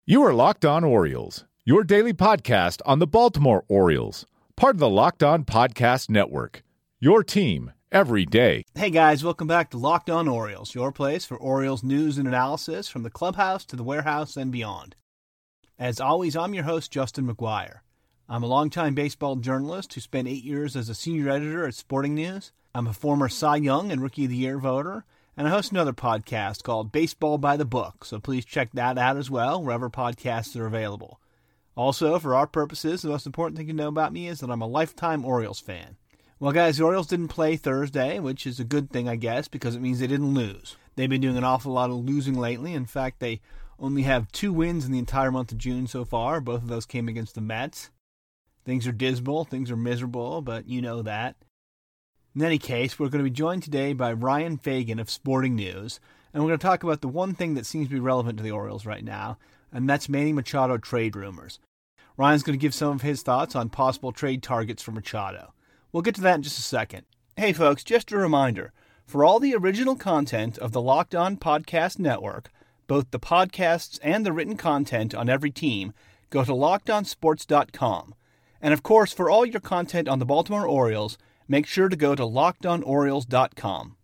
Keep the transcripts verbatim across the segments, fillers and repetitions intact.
You are Locked On Orioles, your daily podcast on the Baltimore Orioles, part of the Locked On Podcast Network, your team every day. Hey guys, welcome back to Locked On Orioles, your place for Orioles news and analysis from the clubhouse to the warehouse and beyond. As always, I'm your host, Justin McGuire. I'm a longtime baseball journalist who spent eight years as a senior editor at Sporting News. I'm a former Cy Young and Rookie of the Year voter, and I host another podcast called Baseball by the Book, so please check that out as well, wherever podcasts are available. Also, for our purposes, the most important thing to know about me is that I'm a lifetime Orioles fan. Well, guys, the Orioles didn't play Thursday, which is a good thing, I guess, because it means they didn't lose. They've been doing an awful lot of losing lately. In fact, they only have two wins in the entire month of June so far. Both of those came against the Mets. Things are dismal, things are miserable, but you know that. In any case, we're going to be joined today by Ryan Fagan of Sporting News, and we're going to talk about the one thing that seems to be relevant to the Orioles right now, and that's Manny Machado trade rumors. Ryan's going to give some of his thoughts on possible trade targets for Machado. We'll get to that in just a second. Hey folks, just a reminder, for all the original content of the Locked On Podcast Network, both the podcasts and the written content on every team, go to locked on sports dot com. And of course, for all your content on the Baltimore Orioles, make sure to go to locked on orioles dot com.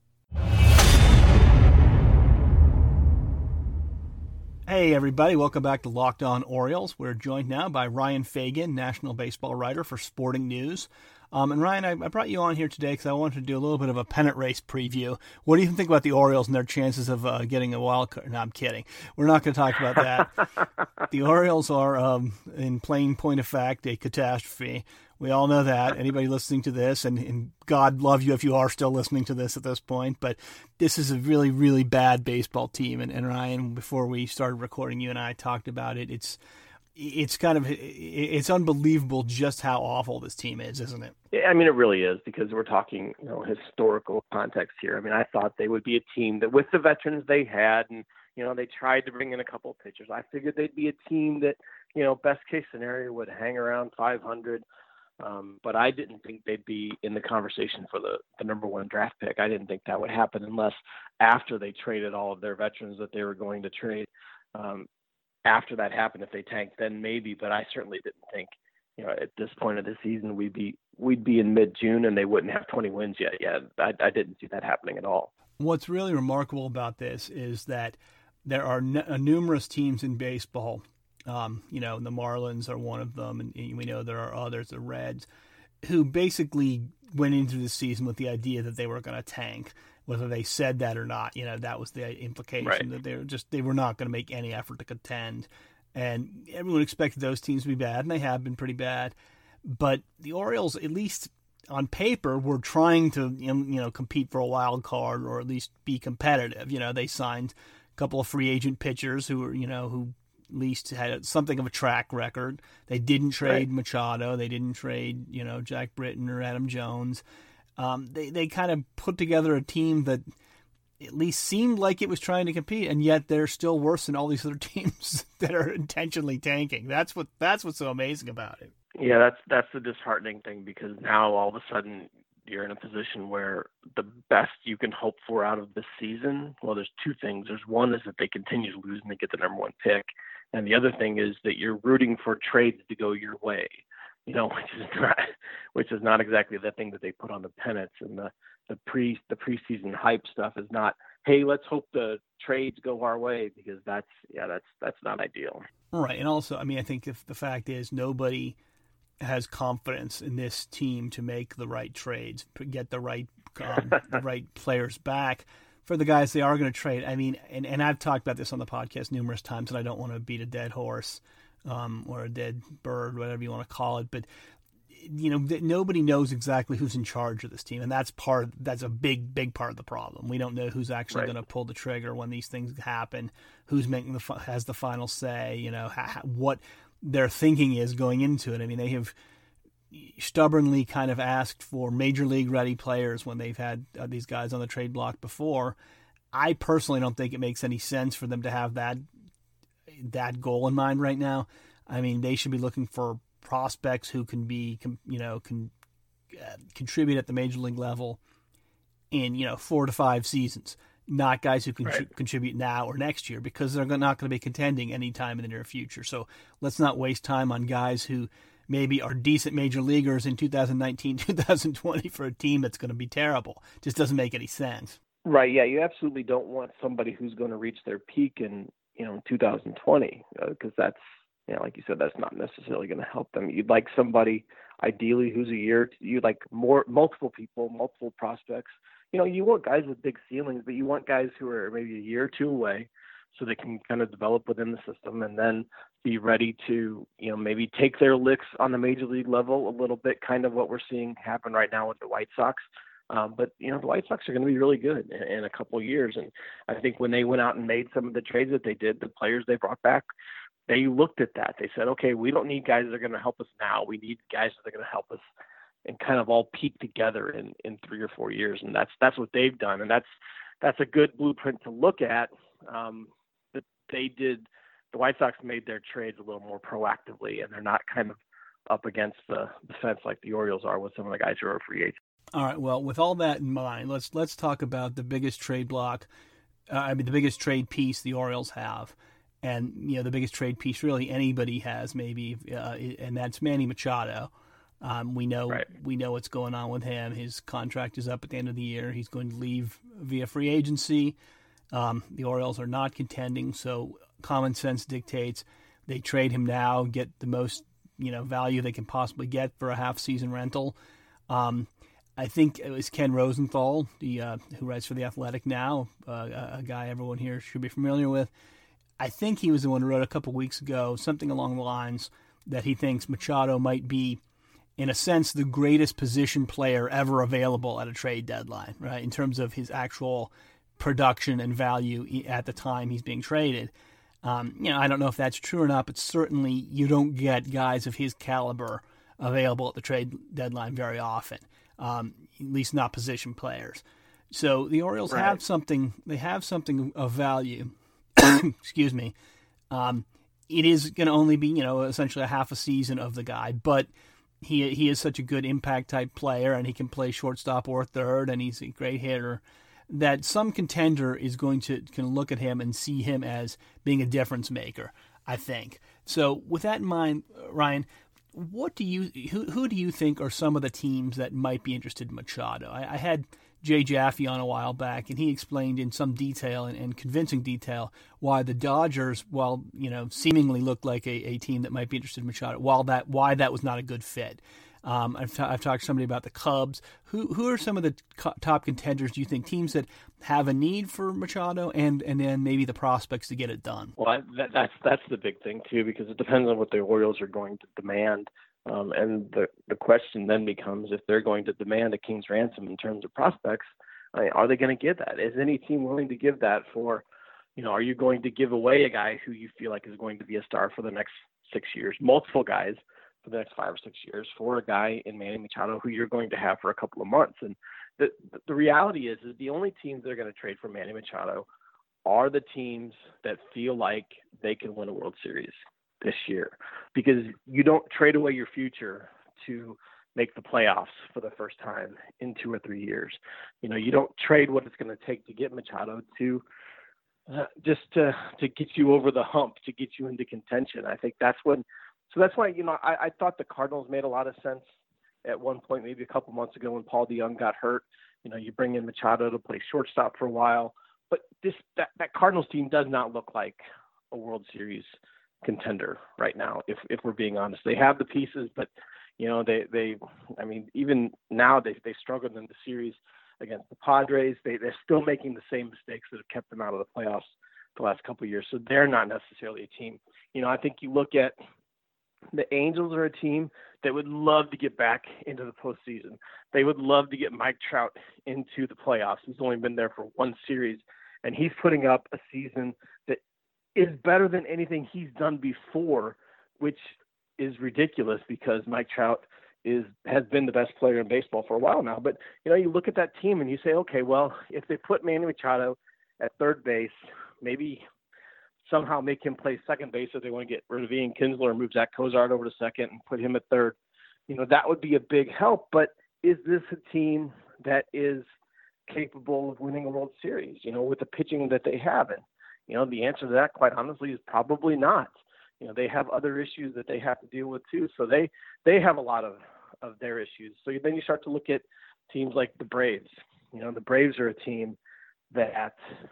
Hey everybody, welcome back to Locked On Orioles. We're joined now by Ryan Fagan, national baseball writer for Sporting News. Um, and Ryan, I, I brought you on here today because I wanted to do a little bit of a pennant race preview. What do you think about the Orioles and their chances of uh, getting a wild card? No, I'm kidding. We're not going to talk about that. The Orioles are, um, in plain point of fact, a catastrophe. We all know that. Anybody listening to this, and, and God love you if you are still listening to this at this point, but this is a really, really bad baseball team. And, and Ryan, before we started recording, you and I talked about it. It's it's kind of it's unbelievable just how awful this team is, isn't it? Yeah, I mean, it really is, because we're talking, you know, historical context here. I mean, I thought they would be a team that, with the veterans they had, and you know, they tried to bring in a couple of pitchers. I figured they'd be a team that, you know, best case scenario would hang around five hundred. Um, but I didn't think they'd be in the conversation for the, the number one draft pick. I didn't think that would happen unless after they traded all of their veterans that they were going to trade. Um, after that happened, if they tanked, then maybe. But I certainly didn't think, you know, at this point of the season we'd be we'd be in mid-June and they wouldn't have twenty wins yet. Yeah, I, I didn't see that happening at all. What's really remarkable about this is that there are n- numerous teams in baseball. Um, you know, the Marlins are one of them, and we know there are others, the Reds, who basically went into the season with the idea that they were going to tank, whether they said that or not. You know, that was the implication, right, that they were just they were not going to make any effort to contend, and everyone expected those teams to be bad, and they have been pretty bad. But the Orioles, at least on paper, were trying to you know compete for a wild card or at least be competitive. You know, they signed a couple of free agent pitchers who were you know who. At least had something of a track record. They didn't trade right. Machado. They didn't trade, you know, Jack Britton or Adam Jones. Um, they they kind of put together a team that at least seemed like it was trying to compete, and yet they're still worse than all these other teams that are intentionally tanking. That's what that's what's so amazing about it. Yeah, that's that's the disheartening thing, because now all of a sudden you're in a position where the best you can hope for out of this season, well, there's two things. There's one is that they continue to lose and they get the number one pick. And the other thing is that you're rooting for trades to go your way, you know, which is not, which is not exactly the thing that they put on the pennants. And the, the pre the preseason hype stuff is not, hey, let's hope the trades go our way, because that's, yeah, that's, that's not ideal. Right. And also, I mean, I think if the fact is nobody has confidence in this team to make the right trades, get the right, um, the right players back for the guys they are going to trade. I mean, and, and I've talked about this on the podcast numerous times, and I don't want to beat a dead horse um, or a dead bird, whatever you want to call it. But, you know, th- nobody knows exactly who's in charge of this team. And that's part, that's a big, big part of the problem. We don't know who's actually right. going to pull the trigger when these things happen, who's making the, has the final say, you know, ha- what their thinking is going into it. I mean, they have stubbornly kind of asked for major league ready players when they've had uh, these guys on the trade block before. I personally don't think it makes any sense for them to have that that goal in mind right now. I mean, they should be looking for prospects who can be, you know, can uh, contribute at the major league level in, you know, four to five seasons. not guys who can right. contribute now or next year, because they're not going to be contending anytime in the near future. So let's not waste time on guys who maybe are decent major leaguers in two thousand nineteen, two thousand twenty for a team that's going to be terrible. Just doesn't make any sense. Right. Yeah. You absolutely don't want somebody who's going to reach their peak in, you know, two thousand twenty, because uh, that's, you know, like you said, that's not necessarily going to help them. You'd like somebody ideally who's a year, you'd like more, multiple people, multiple prospects. You know, you want guys with big ceilings, but you want guys who are maybe a year or two away so they can kind of develop within the system and then be ready to, you know, maybe take their licks on the major league level a little bit, kind of what we're seeing happen right now with the White Sox. Um, but, you know, the White Sox are going to be really good in, in a couple of years. And I think when they went out and made some of the trades that they did, the players they brought back, they looked at that. They said, okay, we don't need guys that are going to help us now. We need guys that are going to help us and kind of all peak together in, in three or four years. And that's, that's what they've done. And that's, that's a good blueprint to look at. Um, that they did, the White Sox made their trades a little more proactively, and they're not kind of up against the, the fence like the Orioles are with some of the guys who are free agents. All right. Well, with all that in mind, let's let's talk about the biggest trade block. Uh, I mean, the biggest trade piece the Orioles have, and you know, the biggest trade piece really anybody has, maybe, uh, and that's Manny Machado. Um, we know right. we know what's going on with him. His contract is up at the end of the year. He's going to leave via free agency. Um, the Orioles are not contending, so common sense dictates they trade him now, get the most you know value they can possibly get for a half season rental. Um, I think it was Ken Rosenthal, the uh, who writes for The Athletic now, uh, a guy everyone here should be familiar with. I think he was the one who wrote a couple weeks ago something along the lines that he thinks Machado might be, in a sense, the greatest position player ever available at a trade deadline, right? In terms of his actual production and value at the time he's being traded. Um, you know, I don't know if that's true or not, but certainly you don't get guys of his caliber available at the trade deadline very often. Um, at least not position players. So the Orioles right. have something. They have something of value. Excuse me. Um, it is going to only be, you know, essentially a half a season of the guy, but he he is such a good impact type player, and he can play shortstop or third, and he's a great hitter, that some contender is going to can look at him and see him as being a difference maker, I think. So with that in mind, Ryan, what do you who who do you think are some of the teams that might be interested in Machado? I, I had Jay Jaffe on a while back, and he explained in some detail and, and convincing detail why the Dodgers, while you know seemingly looked like a, a team that might be interested in Machado, while that why that was not a good fit. Um, I've, t- I've talked to somebody about the Cubs. Who who are some of the co- top contenders, do you think, teams that have a need for Machado and, and then maybe the prospects to get it done? Well, I, that, that's that's the big thing, too, because it depends on what the Orioles are going to demand. Um, and the, the question then becomes, if they're going to demand a king's ransom in terms of prospects, I mean, are they going to give that? Is any team willing to give that for, you know, are you going to give away a guy who you feel like is going to be a star for the next six years, multiple guys for the next five or six years, for a guy in Manny Machado who you're going to have for a couple of months? And the the reality is, is the only teams that are going to trade for Manny Machado are the teams that feel like they can win a World Series this year, because you don't trade away your future to make the playoffs for the first time in two or three years. You know, you don't trade what it's going to take to get Machado to uh, just to, to get you over the hump, to get you into contention. I think that's when, so that's why, you know, I, I thought the Cardinals made a lot of sense at one point, maybe a couple months ago when Paul DeJong got hurt. You know, you bring in Machado to play shortstop for a while, but this, that, that Cardinals team does not look like a World Series contender right now, if if we're being honest. They have the pieces, but you know they they I mean even now they they struggled in the series against the Padres. They they're still making the same mistakes that have kept them out of the playoffs the last couple of years. So they're not necessarily a team. You know, I think you look at the Angels are a team that would love to get back into the postseason. They would love to get Mike Trout into the playoffs. He's only been there for one series, and he's putting up a season that is better than anything he's done before, which is ridiculous because Mike Trout is has been the best player in baseball for a while now. But, you know, you look at that team and you say, okay, well, if they put Manny Machado at third base, maybe somehow make him play second base if they want to get rid of Ian Kinsler and move Zach Cozart over to second and put him at third, you know, that would be a big help. But is this a team that is capable of winning a World Series, you know, with the pitching that they have? And, you know, the answer to that, quite honestly, is probably not. You know, they have other issues that they have to deal with too. So they, they have a lot of, of their issues. So then you start to look at teams like the Braves. You know, the Braves are a team that,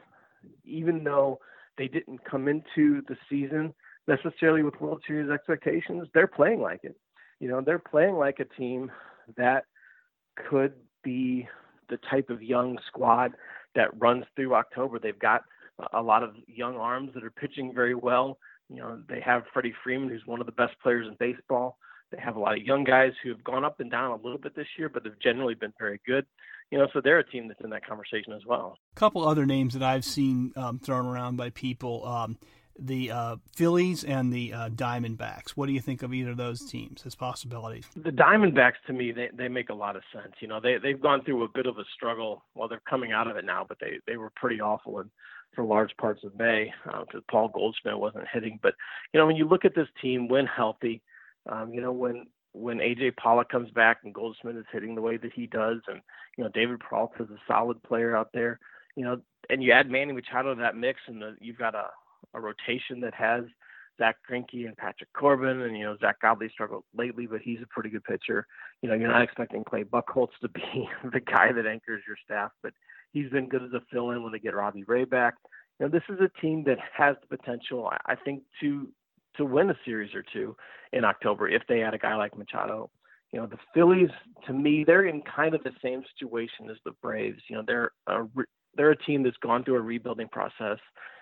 even though they didn't come into the season necessarily with World Series expectations, they're playing like it. You know, they're playing like a team that could be the type of young squad that runs through October. They've got a lot of young arms that are pitching very well. You know, they have Freddie Freeman, who's one of the best players in baseball. They have a lot of young guys who have gone up and down a little bit this year, but they've generally been very good. You know, so they're a team that's in that conversation as well. A couple other names that I've seen um, thrown around by people, um, the uh, Phillies and the uh, Diamondbacks. What do you think of either of those teams as possibilities? The Diamondbacks, to me, they, they make a lot of sense. You know, they, they've gone through a bit of a struggle. Well, they're coming out of it now, but they, they were pretty awful in, for large parts of May because uh, Paul Goldschmidt wasn't hitting. But, you know, when you look at this team, when healthy, um, you know, when when A J Pollock comes back and Goldschmidt is hitting the way that he does, and, you know, David Peralta is a solid player out there, you know, and you add Manny Machado to that mix, and the, you've got a, a rotation that has Zach Greinke and Patrick Corbin, and, you know, Zach Godley struggled lately, but he's a pretty good pitcher. You know, you're not expecting Clay Buchholz to be the guy that anchors your staff, but he's been good as a fill-in when they get Robbie Ray back. You know, this is a team that has the potential, I think, to to win a series or two in October if they had a guy like Machado. You know, the Phillies, to me, they're in kind of the same situation as the Braves. You know, they're a, they're a team that's gone through a rebuilding process,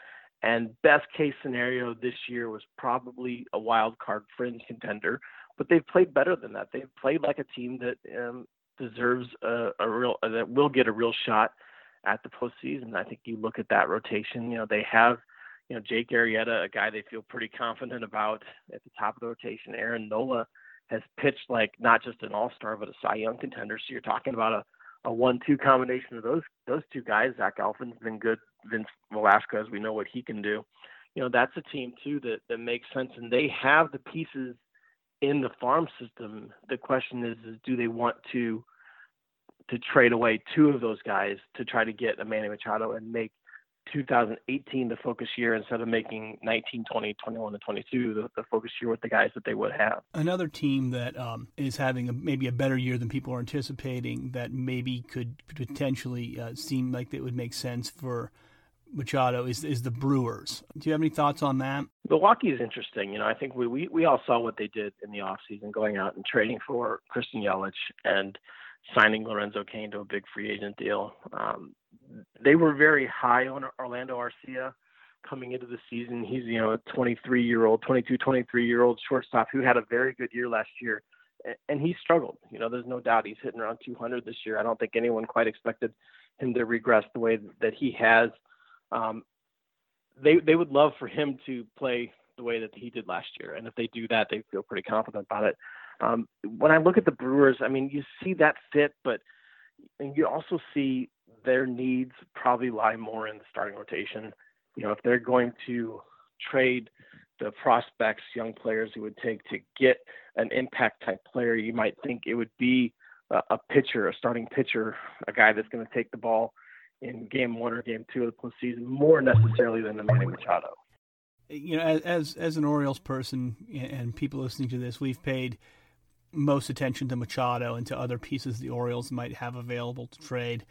and best case scenario this year was probably a wild card fringe contender, but they've played better than that. They've played like a team that um, deserves a, a real, uh, that will get a real shot at the postseason. I think you look at that rotation, you know, they have, you know, Jake Arrieta, a guy they feel pretty confident about at the top of the rotation. Aaron Nola has pitched like not just an all-star, but a Cy Young contender. So you're talking about a, a one two combination of those those two guys. Zach Alfin's been good. Vince Velasquez, we know what he can do. You know, that's a team, too, that, that makes sense. And they have the pieces in the farm system. The question is, is do they want to to trade away two of those guys to try to get a Manny Machado and make two thousand eighteen the focus year instead of making nineteen, twenty, twenty-one, and twenty-two the, the focus year with the guys that they would have. Another team that um, is having a, maybe a better year than people are anticipating that maybe could potentially uh, seem like it would make sense for Machado is is the Brewers. Do you have any thoughts on that? Milwaukee is interesting. You know, I think we, we, we all saw what they did in the offseason, going out and trading for Christian Yelich and signing Lorenzo Cain to a big free agent deal. Um, they were very high on Orlando Arcia coming into the season. He's, you know, a twenty-three-year-old, twenty-two, twenty-three-year-old shortstop who had a very good year last year, and he struggled. You know, there's no doubt he's hitting around two hundred this year. I don't think anyone quite expected him to regress the way that he has. Um, they they would love for him to play the way that he did last year, and if they do that, they feel pretty confident about it. Um, when I look at the Brewers, I mean, you see that fit, but and you also see their needs probably lie more in the starting rotation. You know, if they're going to trade the prospects, young players who would take to get an impact type player, you might think it would be a, a pitcher, a starting pitcher, a guy that's going to take the ball in game one or game two of the postseason more necessarily than the Manny Machado. You know, as as an Orioles person and people listening to this, we've paid most attention to Machado and to other pieces the Orioles might have available to trade.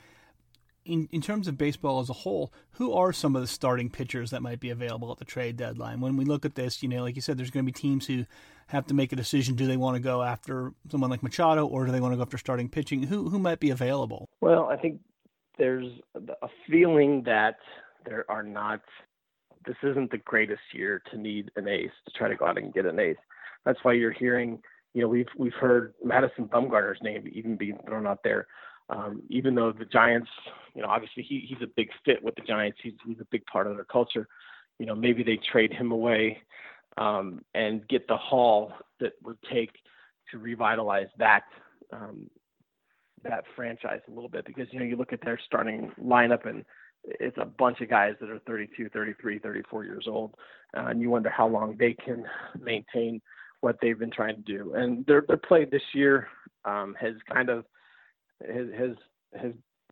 In in terms of baseball as a whole, who are some of the starting pitchers that might be available at the trade deadline? When we look at this, you know, like you said, there's going to be teams who have to make a decision. Do they want to go after someone like Machado, or do they want to go after starting pitching? Who who might be available? Well, I think there's a feeling that there are not, this isn't the greatest year to need an ace, to try to go out and get an ace. That's why you're hearing, you know, we've we've heard Madison Bumgarner's name even being thrown out there. Um, even though the Giants, you know, obviously he, he's a big fit with the Giants. He's, he's a big part of their culture. You know, maybe they trade him away um, and get the haul that would take to revitalize that um, that franchise a little bit. Because, you know, you look at their starting lineup and it's a bunch of guys that are thirty-two, thirty-three, thirty-four years old. Uh, and you wonder how long they can maintain what they've been trying to do. And their, their play this year um, has kind of, has has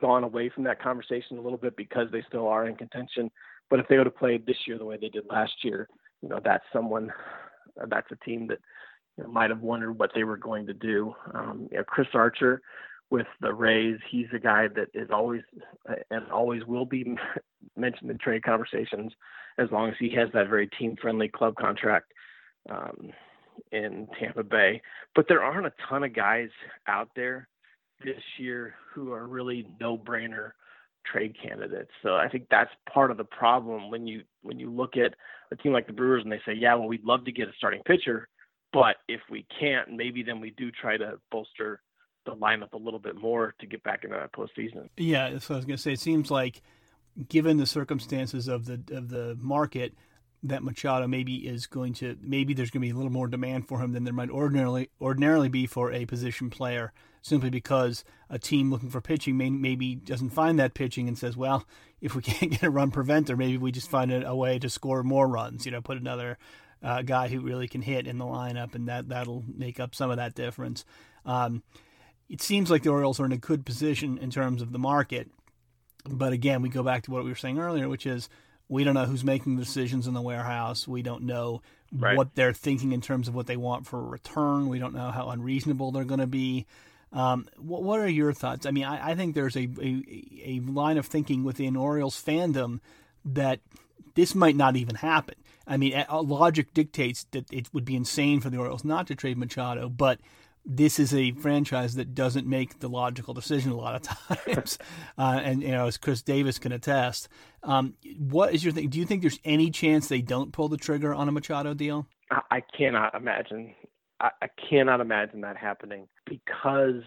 gone away from that conversation a little bit because they still are in contention. But if they would have played this year the way they did last year, you know, that's someone, that's a team that, you know, might have wondered what they were going to do. Um, you know, Chris Archer with the Rays, he's a guy that is always and always will be mentioned in trade conversations as long as he has that very team-friendly club contract um, in Tampa Bay. But there aren't a ton of guys out there this year who are really no-brainer trade candidates. So I think that's part of the problem when you when you look at a team like the Brewers and they say, yeah, well, we'd love to get a starting pitcher, but if we can't, maybe then we do try to bolster the lineup a little bit more to get back into that postseason. Yeah, that's what I was going to say. It seems like, given the circumstances of the of the market, that Machado maybe is going to maybe there's going to be a little more demand for him than there might ordinarily ordinarily be for a position player, simply because a team looking for pitching may, maybe doesn't find that pitching and says, well, if we can't get a run preventer, maybe we just find a, a way to score more runs. You know, put another uh, guy who really can hit in the lineup, and that that'll make up some of that difference. Um, It seems like the Orioles are in a good position in terms of the market. But again, we go back to what we were saying earlier, which is we don't know who's making the decisions in the warehouse. We don't know right. what they're thinking in terms of what they want for a return. We don't know how unreasonable they're going to be. Um, what, what are your thoughts? I mean, I, I think there's a, a, a line of thinking within Orioles fandom that this might not even happen. I mean, logic dictates that it would be insane for the Orioles not to trade Machado, but this is a franchise that doesn't make the logical decision a lot of times. uh, and, you know, as Chris Davis can attest, um, what is your thing? Do you think there's any chance they don't pull the trigger on a Machado deal? I cannot imagine. I, I cannot imagine that happening, because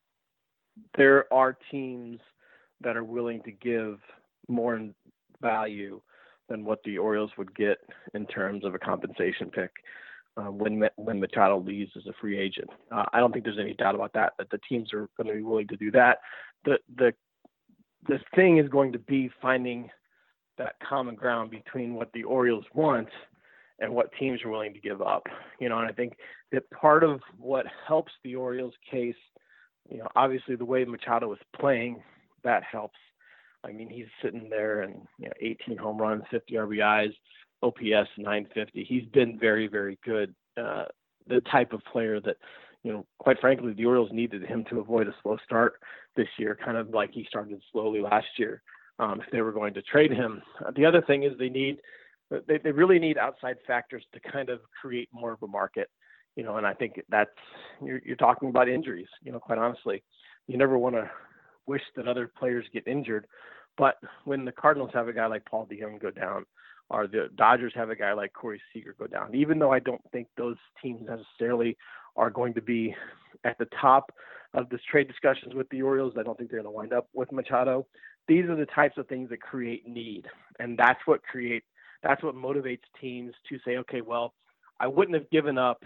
there are teams that are willing to give more value than what the Orioles would get in terms of a compensation pick. Uh, when when Machado leaves as a free agent, uh, I don't think there's any doubt about that. That the teams are going to be willing to do that. The the the thing is going to be finding that common ground between what the Orioles want and what teams are willing to give up. You know, and I think that part of what helps the Orioles case, you know, obviously the way Machado is playing, that helps. I mean, he's sitting there and, you know, eighteen home runs, fifty R B Is. O P S nine fifty. He's been very, very good. Uh, the type of player that, you know, quite frankly, the Orioles needed him to avoid a slow start this year, kind of like he started slowly last year, um, if they were going to trade him. Uh, the other thing is they need, they, they really need outside factors to kind of create more of a market, you know, and I think that's, you're, you're talking about injuries, you know, quite honestly. You never want to wish that other players get injured, but when the Cardinals have a guy like Paul DeJong go down, or the Dodgers have a guy like Corey Seager go down, even though I don't think those teams necessarily are going to be at the top of this trade discussions with the Orioles. I don't think they're going to wind up with Machado. These are the types of things that create need. And that's what create, that's what motivates teams to say, okay, well, I wouldn't have given up,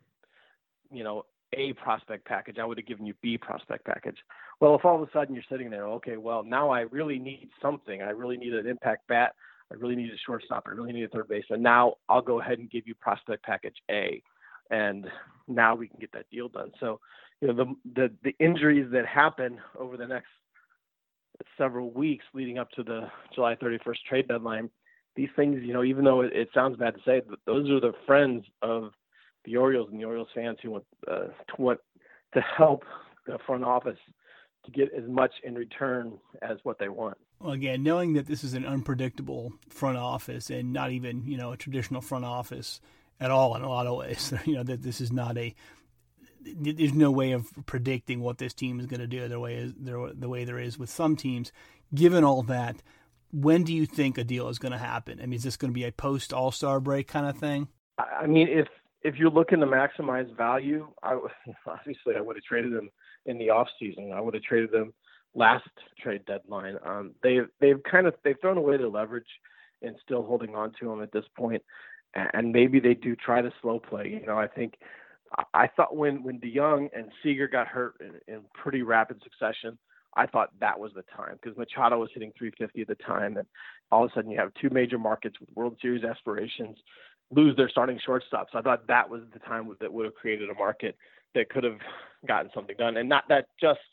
you know, A prospect package. I would have given you B prospect package. Well, if all of a sudden you're sitting there, okay, well, now I really need something. I really need an impact bat. I really need a shortstop. I really need a third baseman. Now I'll go ahead and give you prospect package A, and now we can get that deal done. So, you know, the the, the injuries that happen over the next several weeks leading up to the July thirty-first trade deadline, these things, you know, even though it, it sounds bad to say, those are the friends of the Orioles and the Orioles fans who want uh, to want to help the front office to get as much in return as what they want. Well, again, knowing that this is an unpredictable front office and not even, you know, a traditional front office at all in a lot of ways, you know, that this is not a, there's no way of predicting what this team is going to do the way, is, the way there is with some teams. Given all that, when do you think a deal is going to happen? I mean, is this going to be a post All-Star break kind of thing? I mean, if if you're looking to maximize value, I, obviously I would have traded them in the off season. I would have traded them last trade deadline. Um, they've they've kind of they've thrown away their leverage and still holding on to them at this point. And maybe they do try to slow play. You know, I think I thought when when DeJong and Seager got hurt in, in pretty rapid succession, I thought that was the time, because Machado was hitting three fifty at the time, and all of a sudden you have two major markets with World Series aspirations lose their starting shortstops. I thought that was the time that would have created a market that could have gotten something done, and not that just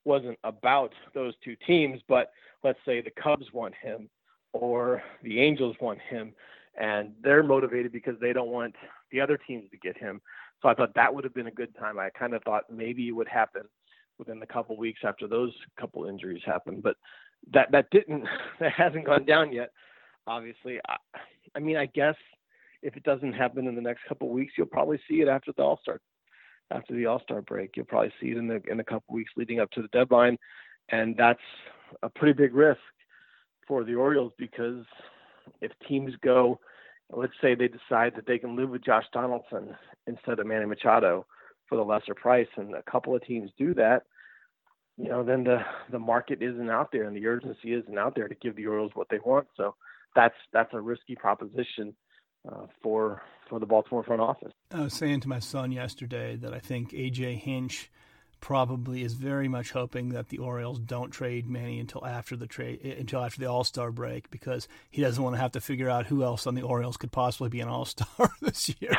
wasn't about those two teams, but let's say the Cubs want him or the Angels want him, and they're motivated because they don't want the other teams to get him. So I thought that would have been a good time. I kind of thought maybe it would happen within the couple weeks after those couple injuries happened, but that, that didn't, that hasn't gone down yet. Obviously, I, I mean, I guess if it doesn't happen in the next couple of weeks, you'll probably see it after the All-Star, after the All-Star break. You'll probably see it in the in a couple of weeks leading up to the deadline, and that's a pretty big risk for the Orioles because if teams go, let's say they decide that they can live with Josh Donaldson instead of Manny Machado for the lesser price, and a couple of teams do that, you know, then the the market isn't out there and the urgency isn't out there to give the Orioles what they want. So that's that's a risky proposition uh, for for the Baltimore front office. I was saying to my son yesterday that I think A J Hinch probably is very much hoping that the Orioles don't trade Manny until after the trade until after the All-Star break, because he doesn't want to have to figure out who else on the Orioles could possibly be an All-Star this year.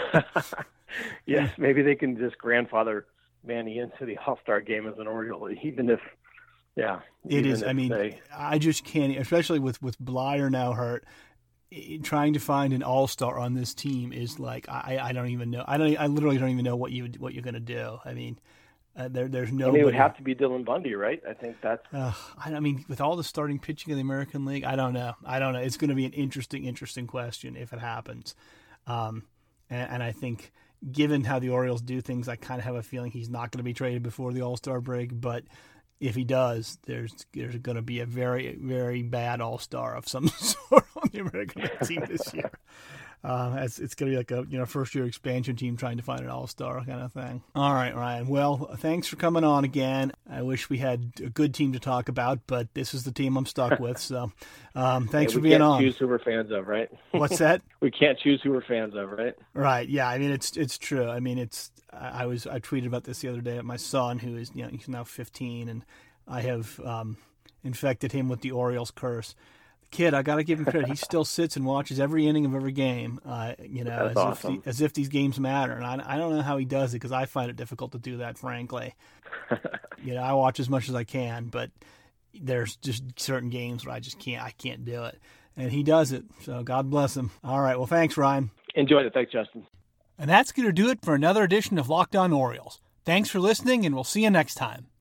Yes, maybe they can just grandfather Manny into the All-Star game as an Oriole, even if, yeah. It is. I mean, they... I just can't, especially with, with Blyer now hurt, trying to find an All-Star on this team is like, I, I don't even know. I don't, I literally don't even know what you, what you're going to do. I mean, uh, there, there's no. I mean, it would have to be Dylan Bundy, right? I think that's. Uh, I, I mean, with all the starting pitching in the American League, I don't know. I don't know. It's going to be an interesting, interesting question if it happens. Um, and, and I think, given how the Orioles do things, I kind of have a feeling he's not going to be traded before the All-Star break. But if he does, there's there's going to be a very, very bad All-Star of some sort on the American League team this year. Uh, it's it's going to be like a you know first year expansion team trying to find an all-star kind of thing. All right, Ryan. Well, thanks for coming on again. I wish we had a good team to talk about, but this is the team I'm stuck with. So um, thanks hey, for being on. We can't choose who we're fans of, right? What's that? We can't choose who we're fans of, right? Right. Yeah. I mean, it's it's true. I mean, it's I was I tweeted about this the other day at my son, who is you know he's now fifteen, and I have um, infected him with the Orioles curse. Kid, I got to give him credit. He still sits and watches every inning of every game, uh, you know, as, awesome. if the, as if these games matter. And I, I don't know how he does it, because I find it difficult to do that, frankly. You know, I watch as much as I can, but there's just certain games where I just can't, I can't do it. And he does it. So God bless him. All right. Well, thanks, Ryan. Enjoyed it. Thanks, Justin. And that's going to do it for another edition of Locked On Orioles. Thanks for listening, and we'll see you next time.